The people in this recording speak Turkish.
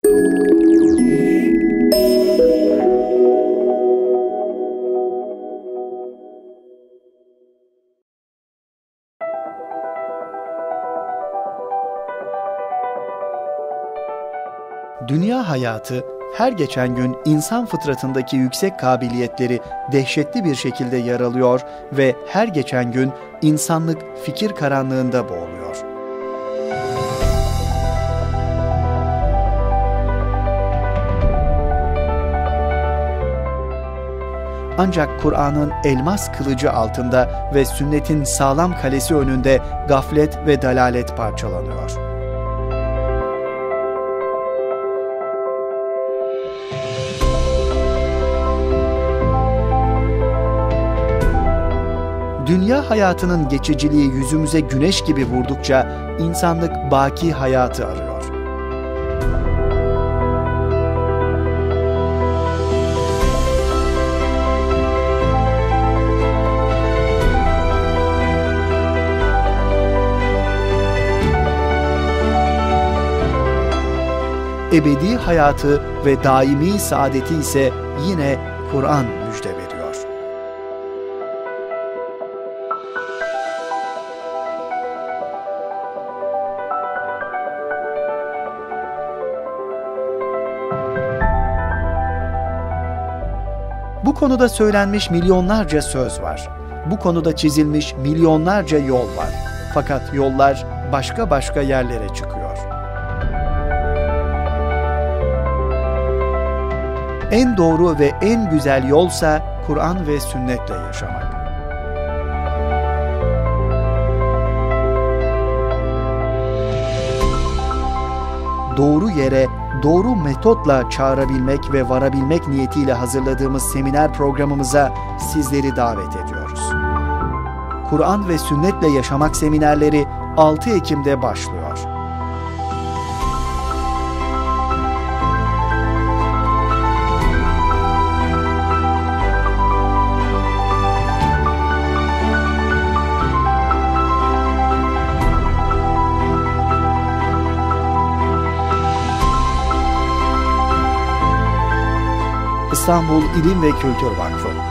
Dünya hayatı her geçen gün insan fıtratındaki yüksek kabiliyetleri dehşetli bir şekilde yaralıyor ve her geçen gün insanlık fikir karanlığında boğuluyor. Ancak Kur'an'ın elmas kılıcı altında ve sünnetin sağlam kalesi önünde gaflet ve dalalet parçalanıyor. Dünya hayatının geçiciliği yüzümüze güneş gibi vurdukça insanlık baki hayatı arıyor. Ebedi hayatı ve daimi saadeti ise yine Kur'an müjde veriyor. Bu konuda söylenmiş milyonlarca söz var. Bu konuda çizilmiş milyonlarca yol var. Fakat yollar başka başka yerlere çıkıyor. En doğru ve en güzel yolsa Kur'an ve sünnetle yaşamak. Doğru yere, doğru metotla çağırabilmek ve varabilmek niyetiyle hazırladığımız seminer programımıza sizleri davet ediyoruz. Kur'an ve sünnetle yaşamak seminerleri 6 Ekim'de başlıyor. İstanbul İlim ve Kültür Vakfı